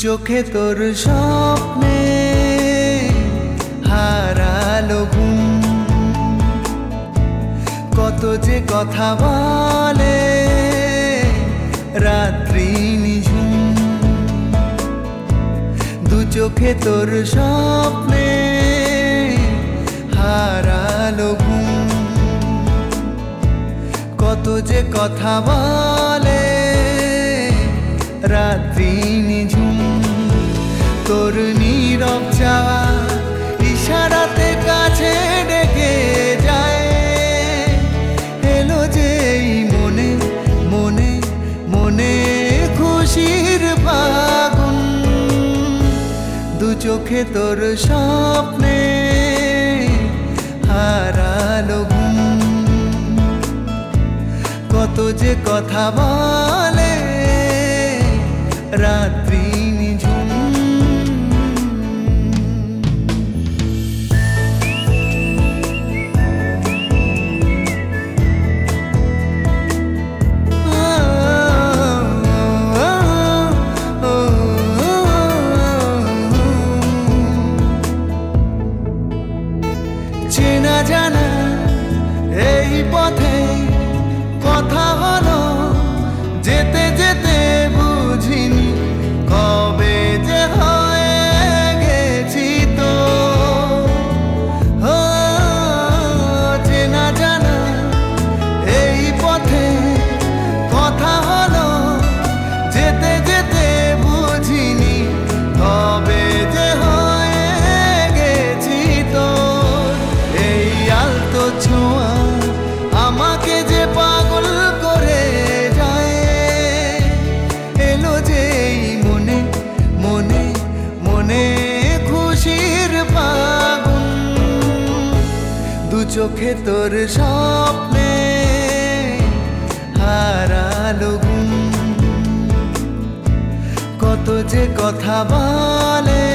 চোখে তোর স্বপ্নে হারালো ঘুম, কত যে কথা বলে রাত্রি নিঝুম। দু চোখে তোর স্বপ্নে হারালো ঘুম, কত যে কথা বলে রাত্রি নিঝুম। তোর নীরব চাওয়া ইশারাতে কাছে ডেকে যায়, এলো যেই মনে মনে মনে খুশির ফাগুন। দু চোখে তোর স্বপ্নে হারালো ঘুম, কত যে কথা বলে রাত্রি নিঝুম। চেনা জানা এই পথে কথা হলো, যেতে যেতে বুঝিনি কবে যে হয়ে গেছি তো। চেনা জানা এই পথে কথা হলো, যেতে যেতে বুঝিনি কবে যে হয়ে গেছি তো। এই আলতো ছোঁয়া আমাকে যে পাগল করে যায়, এলো যেই মনে মনে মনে খুশির ফাগুন। দু চোখে তোর স্বপ্নে হারালো ঘুম, কত যে কথা বলে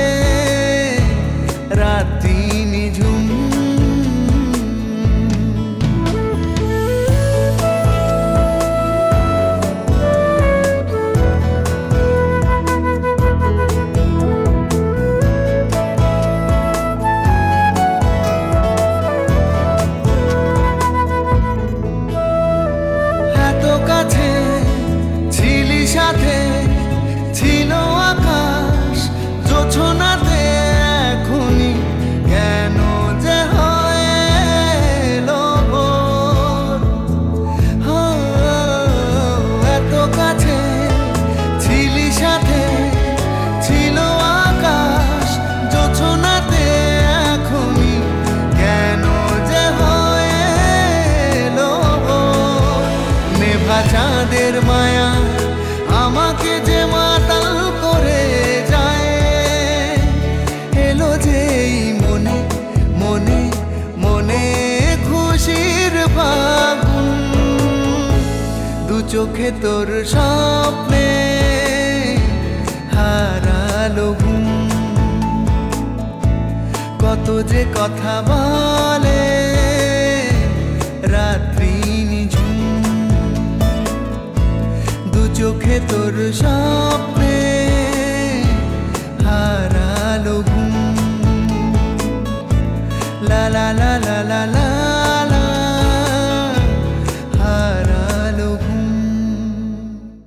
রাত্রি নিঝুম। কাছে ছিলি সাথে ছিল আকাশ জোছনাতে, এখনই কেন যে হয় এলো ভোর। এত কাছে ছিলি সাথে ছিল আকাশ জোছনাতে, এখনই কেন যে হয় এলো ভোর। নেভা চাঁদের মায়া আমাকে যে মাতাল করে যায়, এলো যেই মনে মনে মনে খুশির ফাগুন। দু চোখে তোর স্বপ্নে হারালো ঘুম, কত যে কথা বলে রাত্রি নিঝুম। দু চোখে তোর স্বপ্নে হারালো ঘুম, লা লা লা লা লা লা।